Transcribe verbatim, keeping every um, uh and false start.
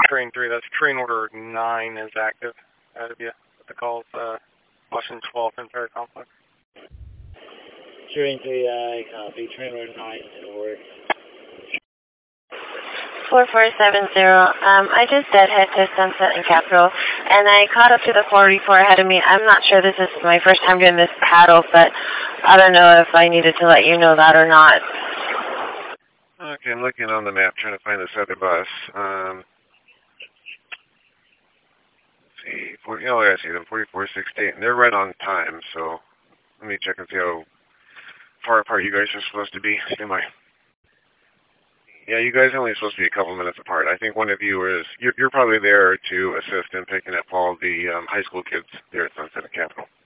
Train three, that's train order nine is active out of you. The call's uh, Washington twelfth and Fair Complex. Train three, I copy. Train order nine, forward. four four seven zero. Um, I just deadhead to Sunset and Capitol, and I caught up to the forty-four ahead of me. I'm not sure this is my first time doing this paddle, but I don't know if I needed to let you know that or not. Okay, I'm looking on the map trying to find this other bus. Um, let's see, forty, oh, I see them, forty-four sixty-eight, and they're right on time, so let me check and see how far apart you guys are supposed to be. Stand by. Yeah, you guys are only supposed to be a couple minutes apart. I think one of you is, you're, you're probably there to assist in picking up all the um, high school kids there at Sunset and Capitol.